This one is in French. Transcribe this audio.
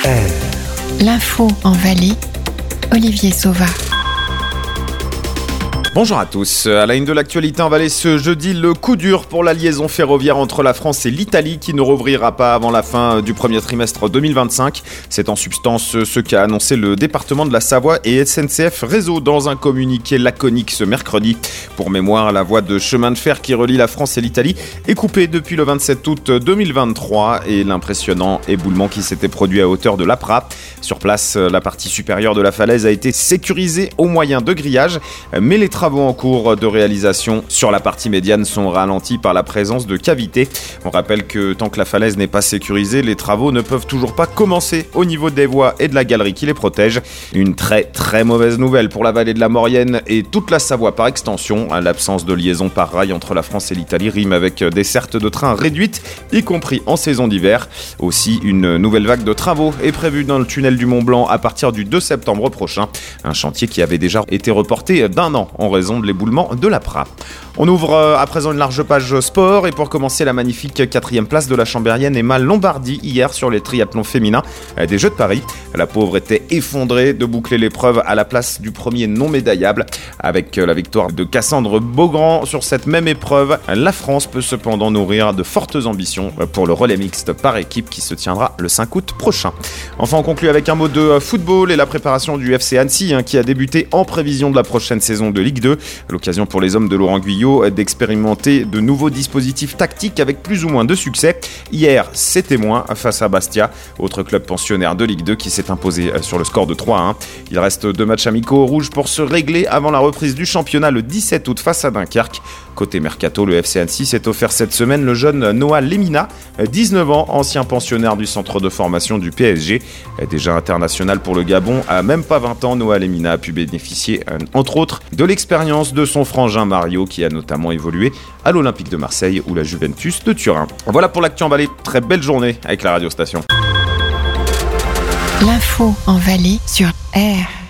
L'info en Valais, Olivier Sauva. Bonjour à tous. À la une de l'actualité en Valais ce jeudi, le coup dur pour la liaison ferroviaire entre la France et l'Italie qui ne rouvrira pas avant la fin du premier trimestre 2025. C'est en substance ce qu'a annoncé le département de la Savoie et SNCF Réseau dans un communiqué laconique ce mercredi. Pour mémoire, la voie de chemin de fer qui relie la France et l'Italie est coupée depuis le 27 août 2023 et l'impressionnant éboulement qui s'était produit à hauteur de l'Apra. Sur place, la partie supérieure de la falaise a été sécurisée au moyen de grillages, mais les travaux en cours de réalisation sur la partie médiane sont ralentis par la présence de cavités. On rappelle que tant que la falaise n'est pas sécurisée, les travaux ne peuvent toujours pas commencer au niveau des voies et de la galerie qui les protège. Une très mauvaise nouvelle pour la vallée de la Maurienne et toute la Savoie par extension. L'absence de liaison par rail entre la France et l'Italie rime avec des dessertes de train réduites, y compris en saison d'hiver. Aussi, une nouvelle vague de travaux est prévue dans le tunnel du Mont-Blanc à partir du 2 septembre prochain. Un chantier qui avait déjà été reporté d'1 an en raison de l'éboulement de l'Apra. On ouvre à présent une large page sport et pour commencer la magnifique 4e place de la Chambérienne Emma Lombardi hier sur les triathlons féminins des Jeux de Paris. La pauvre était effondrée de boucler l'épreuve à la place du premier non médaillable. Avec la victoire de Cassandre Beaugrand sur cette même épreuve, la France peut cependant nourrir de fortes ambitions pour le relais mixte par équipe qui se tiendra le 5 août prochain. Enfin, on conclut avec un mot de football et la préparation du FC Annecy qui a débuté en prévision de la prochaine saison de Ligue 2. L'occasion pour les hommes de Laurent Guyot d'expérimenter de nouveaux dispositifs tactiques avec plus ou moins de succès. Hier, c'était moins face à Bastia, autre club pensionnaire de Ligue 2 qui s'est imposé sur le score de 3-1. Il reste 2 matchs amicaux au rouge pour se régler avant la reprise du championnat le 17 août face à Dunkerque. Côté Mercato, le FC Annecy s'est offert cette semaine le jeune Noah Lemina, 19 ans, ancien pensionnaire du centre de formation du PSG. Déjà international pour le Gabon, à même pas 20 ans, Noah Lemina a pu bénéficier, entre autres, de l'expérience de son frangin Mario qui a notamment évolué à l'Olympique de Marseille ou la Juventus de Turin. Voilà pour l'actu en Valais, très belle journée avec la radiostation. L'info en Valais sur R.